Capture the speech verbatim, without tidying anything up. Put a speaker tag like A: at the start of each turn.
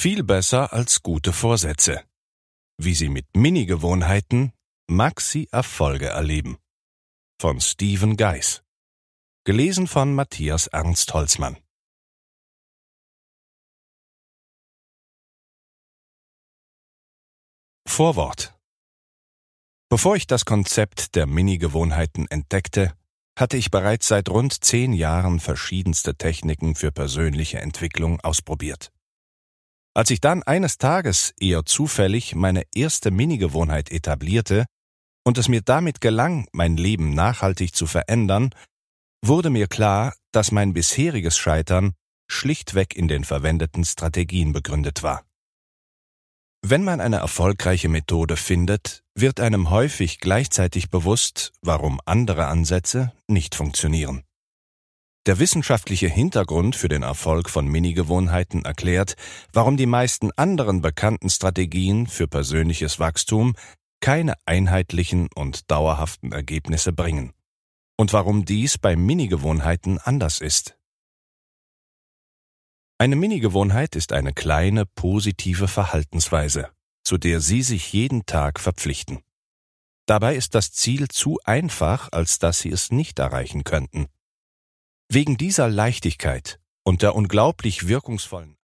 A: Viel besser als gute Vorsätze. Wie Sie mit Mini-Gewohnheiten Maxi-Erfolge erleben. Von Steven Geis. Gelesen von Matthias Ernst Holzmann. Vorwort. Bevor ich das Konzept der Mini-Gewohnheiten entdeckte, hatte ich bereits seit rund zehn Jahren verschiedenste Techniken für persönliche Entwicklung ausprobiert. Als ich dann eines Tages eher zufällig meine erste Mini-Gewohnheit etablierte und es mir damit gelang, mein Leben nachhaltig zu verändern, wurde mir klar, dass mein bisheriges Scheitern schlichtweg in den verwendeten Strategien begründet war. Wenn man eine erfolgreiche Methode findet, wird einem häufig gleichzeitig bewusst, warum andere Ansätze nicht funktionieren. Der wissenschaftliche Hintergrund für den Erfolg von Mini-Gewohnheiten erklärt, warum die meisten anderen bekannten Strategien für persönliches Wachstum keine einheitlichen und dauerhaften Ergebnisse bringen und warum dies bei Mini-Gewohnheiten anders ist. Eine Mini-Gewohnheit ist eine kleine, positive Verhaltensweise, zu der Sie sich jeden Tag verpflichten. Dabei ist das Ziel zu einfach, als dass Sie es nicht erreichen könnten. Wegen dieser Leichtigkeit und der unglaublich wirkungsvollen